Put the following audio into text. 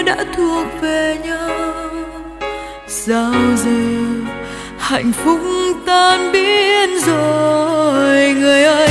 đã thuộc về nhau. Sao giờ hạnh phúc tan biến rồi, người ơi